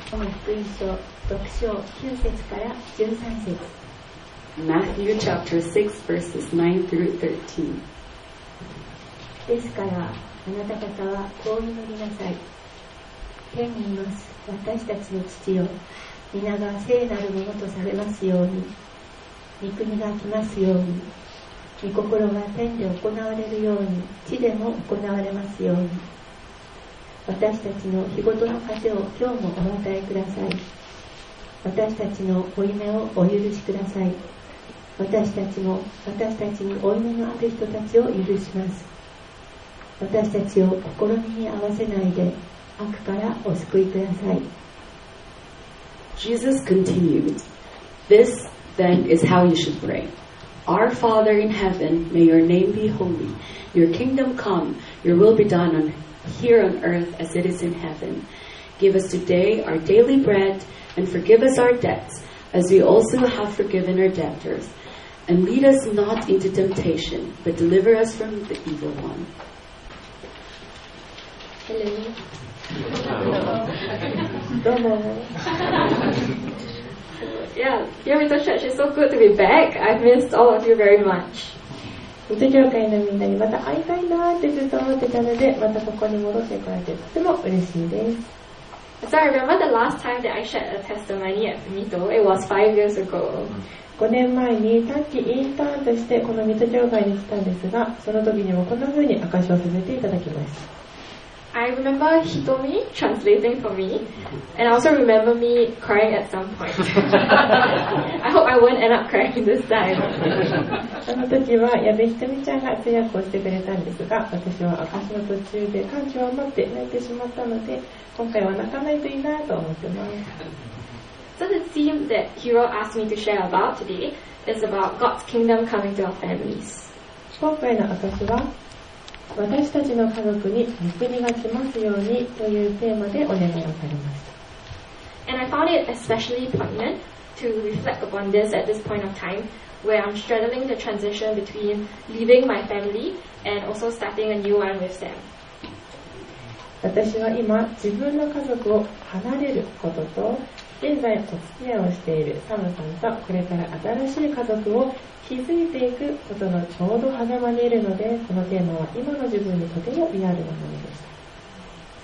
この福音書6章9節から13節。 Matthew chapter 6 verses 9 through 13. ですからあなた方はこう祈りなさい。天にいます私たちの父よ、皆が聖なるものとされますように、御国が来ますように、御心が天で行われるように地でも行われますように。私たちの日ごとの糧を今日もお与えください。私たちの負い目をお許しください。私たちも私たちに負い目のある人たちを許します。私たちを試みに合わせないで悪からお救いください。 Jesus continued, This then is how you should pray. Our Father in heaven, may your name be holy. Your kingdom come, your will be done here on earth as it is in heaven. Give us today our daily bread, and forgive us our debts, as we also have forgiven our debtors. And lead us not into temptation, but deliver us from the evil one. Hello. どうも。Yeah, Yomizo Church is so good to be back. I've missed all of you very much. 水戸教会のみんなにまた会いたいなってずっと思ってたので、またここに戻ってこられてとても嬉しいです。 So I remember the last time that I shared a testimony at Mito. It was 5 years ago. 5年前に短期インターンとしてこの水戸教会に来たんですが、その時にもこんな風に証しをさせていただきました。 I remember Hitomi translating for me, and I also remember me crying at some point. I hope I won't end up crying this time. その時は矢部ひとみちゃんが通訳をしてくれたんですが、私は証の途中で感極まって泣いてしまったので、今回は泣かないといいなと思ってます。 So the theme that Hiro asked me to share about today is about God's kingdom coming to our families. 今回の証は、私たちの家族に御国が来ますようにというテーマでお願いをされました。 And I found it especially poignant to reflect upon this at this point of time, where I'm straddling the transition between leaving my family and also starting a new one with them. 私は今、自分の家族を離れることと、現在お付き合いをしているサムさんとこれから新しい家族を築いていくことのちょうど狭間にいるので、このテーマは今の自分にとてもリアルなものでした。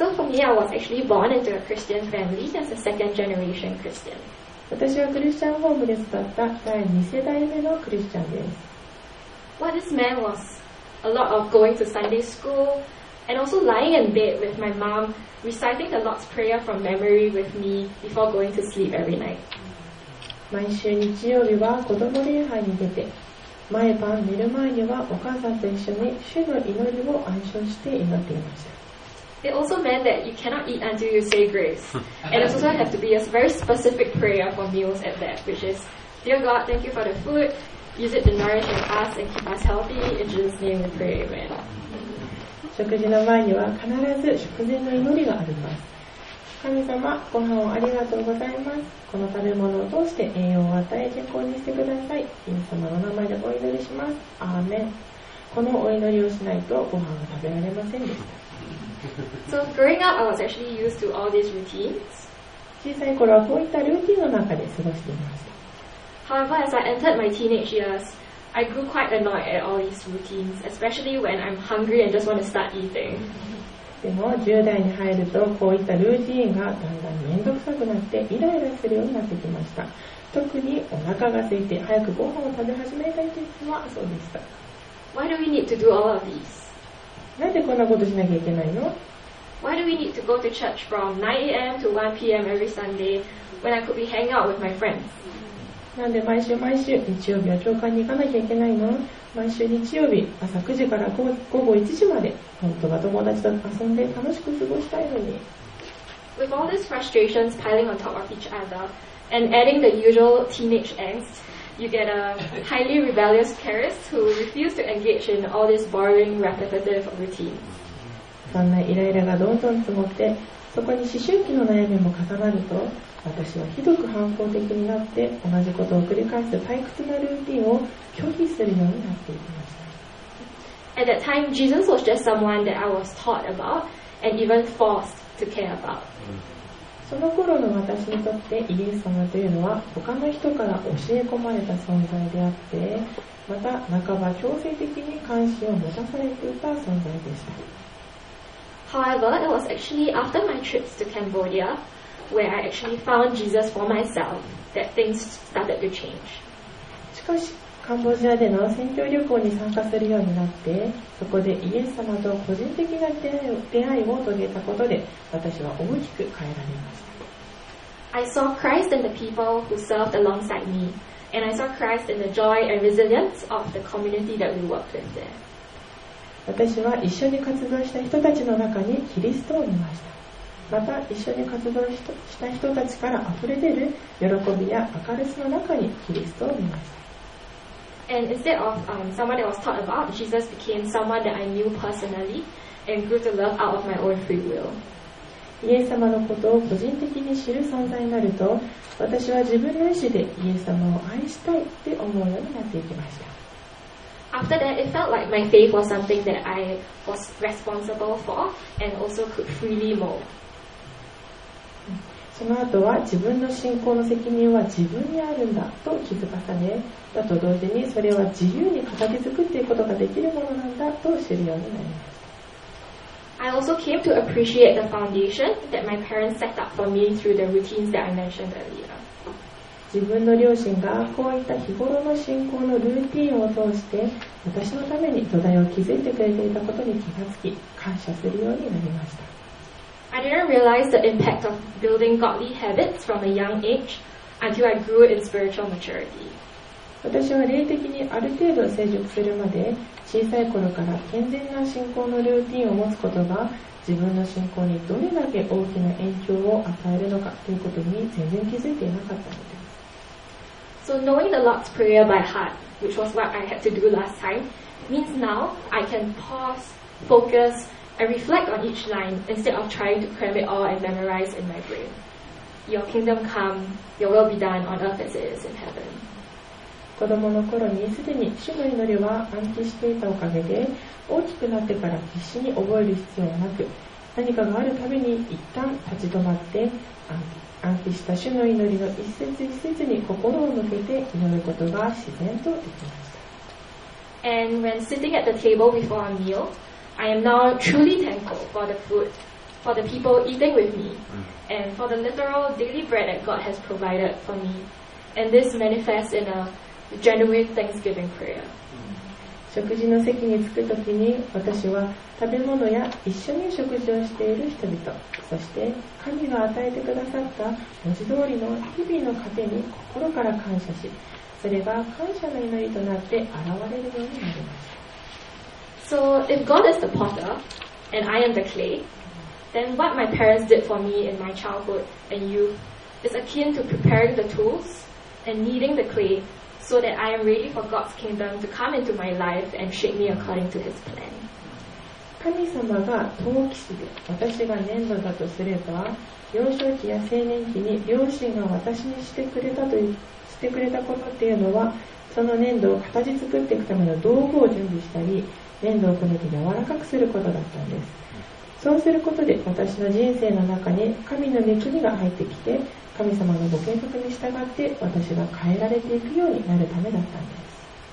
So for me, I was actually born into a Christian family as a second generation Christian. 私はクリスチャンホームで育った第2世代目のクリスチャンです。 What this meant was a lot of going to Sunday school and also lying in bed with my mom, reciting the Lord's Prayer from memory with me before going to sleep every night. 毎週日曜日は子供礼拝に出て、毎晩寝る前にはお母さんと一緒に主の祈りを暗唱して祈っていました。 It also meant that you cannot eat until you say grace. And it also had to be a very specific prayer for meals at that, which is, Dear God, thank you for the food. Use it to nourish us and keep us healthy. In Jesus' name we pray, amen. 食事の前には必ず食前の祈りがあります。神様、ご飯をありがとうございます。この食べ物を通して栄養を与え健康にしてください。イエス様の名前でお祈りします。アーメン。このお祈りをしないとご飯が食べられませんでした。 So growing up, I was actually used to all these routines. 小さい頃はこういったルーティンの中で過ごしていました。 However, as I entered my teenage years, I grew quite annoyed at all these routines, especially when I'm hungry and just want to start eating. でも10代に入るとこういったルーティーンがだんだん面倒くさくなってイライラするようになってきました。特にお腹が空いて早くご飯を食べ始めたいときはそうでした。 Why do we need to do all of these? なんでこんなことしなきゃいけないの？ Why do we need to go to church from 9 a.m. to 1 p.m. every Sunday when I could be hanging out with my friends? なんで毎週日曜日は教会に行かなきゃいけないの？毎週日曜日朝9時から午後1時まで本当は友達と遊んで楽しく過ごしたいのに。 With all these frustrations piling on top of each other and adding the usual teenage angst, you get a highly rebellious parent who refuse to engage in all these boring, repetitive routines. そんなイライラがどんどん積もってそこに思春期の悩みも重なると私はひどく反抗的になって同じことを繰り返す退屈なルーティンを拒否するようになっていきました。 At that time, Jesus was just someone that I was taught about and even forced to care about. その頃の私にとってイエス様というのは他の人から教え込まれた存在であって、また半ば強制的に関心を持たされていた存在でした。 However, it was actually after my trips to Cambodia, where I actually found Jesus for myself, that things started to change. しかしカンボジアでの宣教旅行に参加するようになって、そこでイエス様と個人的な出会いを遂げたことで、私は大きく変えられました。 I saw Christ in the people who served alongside me, and I saw Christ in the joy and resilience of the community that we worked with there. 私は一緒に活動した人たちの中にキリストを見ました。また一緒に活動した人たちから溢れ出る喜びや明るさの中にキリストを見ました。 And instead of someone that was taught about, Jesus became someone that I knew personally and grew to love out of my own free will. イエス様のことを個人的に知る存在になると、私は自分の意思でイエス様を愛したいって思うようになっていきました。 After that, it felt like my faith was something that I was responsible for and also could freely mold. その後は自分の信仰の責任は自分にあるんだと気づかされ、だと同時にそれは自由に形作っていくことができるものなんだと知るようになりました。 I also came to appreciate the foundation that my parents set up for me through the routines that I mentioned earlier. 自分の両親がこういった日頃の信仰のルーティンを通して私のために土台を築いてくれていたことに気がつき、感謝するようになりました。 I didn't realize the impact of building godly habits from a young age until I grew in spiritual maturity. 私は霊的にある程度成熟するまで、小さい頃から健全な信仰のルーティンを持つことが自分の信仰にどれだけ大きな影響を与えるのかということに全然気づいていなかったのです。 So knowing the Lord's Prayer by heart, which was what I had to do last time, means now I can pause, focus, and reflect on each line instead of trying to cram it all and memorize in my brain. Your kingdom come, your will be done on earth as it is in heaven. 子供の頃にすでに主の祈りは暗記していたおかげで、大きくなってから必死に覚える必要はなく、何かがあるたびに一旦立ち止まって暗記した主の祈りの一節一節に心を向けて祈ることが自然とできました。 And when sitting at the table before a meal, I am now truly thankful for the food, for the people eating with me, and for the literal daily bread that God has provided for me. And this manifests in a genuine thanksgiving prayer. 食事の席に着くときに、私は食べ物や一緒に食事をしている人々、そして神が与えてくださった文字通りの日々の糧に心から感謝し、それが感謝の祈りとなって現れるようになりました。 So if God is the potter and I am the clay, then what my parents did for me in my childhood and youth is akin to preparing the tools and kneading the clay so that I am ready for God's kingdom to come into my life and shape me according to His plan. 神様が陶器師で私が粘土だとすれば、幼少期や青年期に両親が私にしてくれたことっていうのは、その粘土を形作っていくための道具を準備したり、粘土をこねて柔らかくすることだったんです。そうすることで私の人生の中に神の御国が入ってきて、神様のご計画に従って私が変えられていくようになるためだったんです。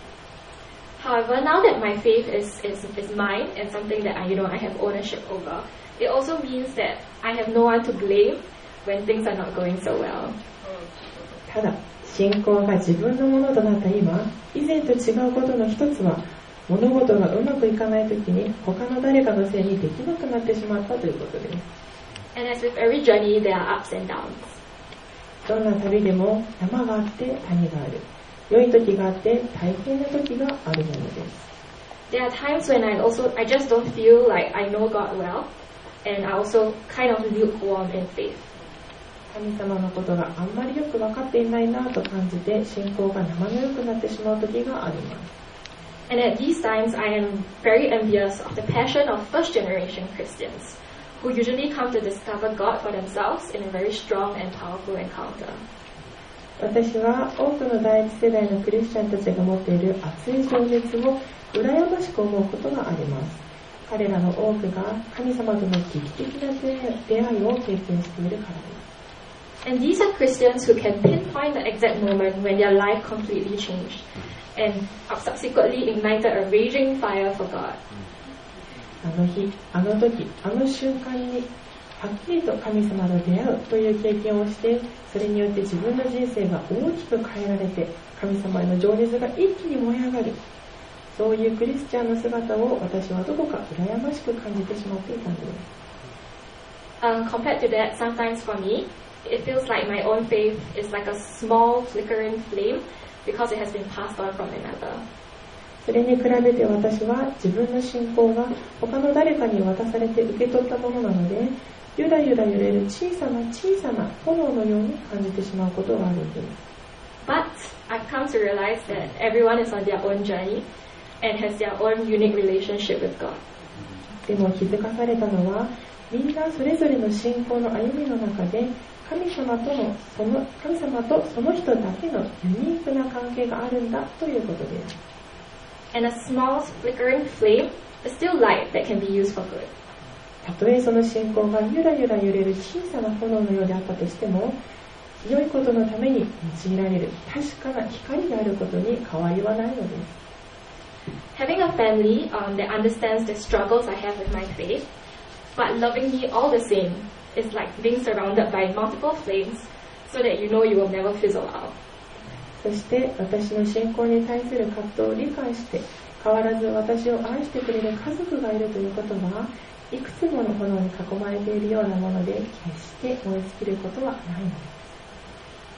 However, now that my faith is mine and something that I have ownership over, it also means that I have no one to blame when things are not going so well. ただ、信仰が自分のものとなった今、以前と違うことの一つは、物事がうまくいかないときに他の誰かのせいにできなくなってしまったということです。 And as with every journey, there are ups and downs. どんな旅でも山があって谷がある。良い時があって大変な時があるものです。 There are times when I just don't feel like I know God well, and I also kind of lukewarm in faith. 神様のことがあんまりよく分かっていないなと感じて信仰が生ぬるくなってしまう時があります。 And at these times, I am very envious of the passion of first-generation Christians, who usually come to discover God for themselves in a very strong and powerful encounter. 私は多くの第一世代のクリスチャンたちが持っている熱い情熱を羨ましく思うことがあります。彼らの多くが神様との劇的な出会いを経験しているからです。 And these are Christians who can pinpoint the exact moment when their life completely changed and subsequently ignited a raging fire for God. あの日、あの時、あの瞬間にはっきりと神様と出会うという経験をして、それによって自分の人生が大きく変えられて、神様への情熱が一気に燃え上がる。そういうクリスチャンの姿を私はどこか羨ましく感じてしまっていたんです。 Compared to that, sometimes for me, it feels like my own faith is like a small flickering flame because it has been passed on from another. それに比べて私は自分の信仰が他の誰かに渡されて受け取ったものなので、ゆらゆら揺れる小さな小さな炎のように感じてしまうことがあるんです。 But I've come to realize that everyone is on their own journey and has their own unique relationship with God. でも気づかされたのは、みんなそれぞれの信仰の歩みの中で神様とその人だけのユニークな関係があるんだということです。 And a small flickering flame is still light that can be used for good. たとえその信仰がゆらゆら揺れる小さな炎のようであったとしても、良いことのために用いられる確かな光であることに変わりはないのです。 Having a family that understands the struggles I have with my faith, but loving me all the same, is like being surrounded by multiple flames so that you know you will never fizzle out. そして私の信仰に対する葛藤を理解して変わらず私を愛してくれる家族がいるということはいくつもの炎に囲まれているようなもので決して燃え尽きることはないのです。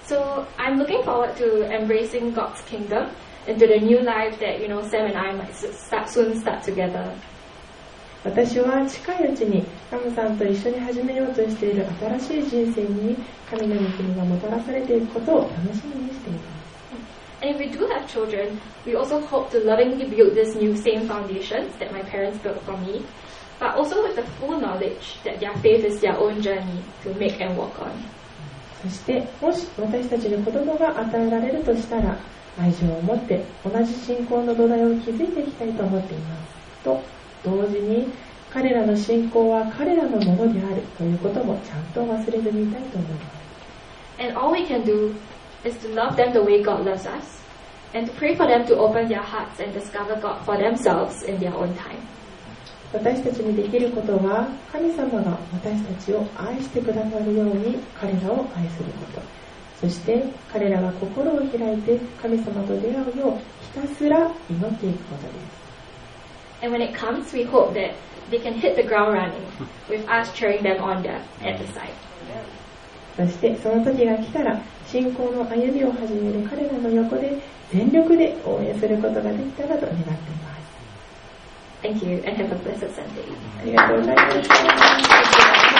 So I'm looking forward to embracing God's kingdom into the new life that Sam and I might soon start together. 私は近いうちにサムさんと一緒に始めようとしている新しい人生に神の御国がもたらされていくことを楽しみにしています。 And if we do have children, we also hope to lovingly build this new same foundations that my parents built for me, but also with the full knowledge that their faith is their own journey to make and walk on. そしてもし私たちに子供が与えられるとしたら愛情を持って同じ信仰の土台を築いていきたいと思っていますと同時に彼らの信仰は彼らのものであるということもちゃんと忘れずにいたいと思います。 And all we can do is to love them the way God loves us and to pray for them to open their hearts and discover God for themselves in their own time. 私たちにできることは神様が私たちを愛してくださるように彼らを愛すること、そして彼らが心を開いて神様と出会うようひたすら祈っていくことです。 And when it comes, we hope that they can hit the ground running with us cheering them on at the side. そしてその時が来たら信仰の歩みを始める彼らの横で全力で応援することができたらと願っています。 Thank you and have a blessed Sunday. ありがとうございました。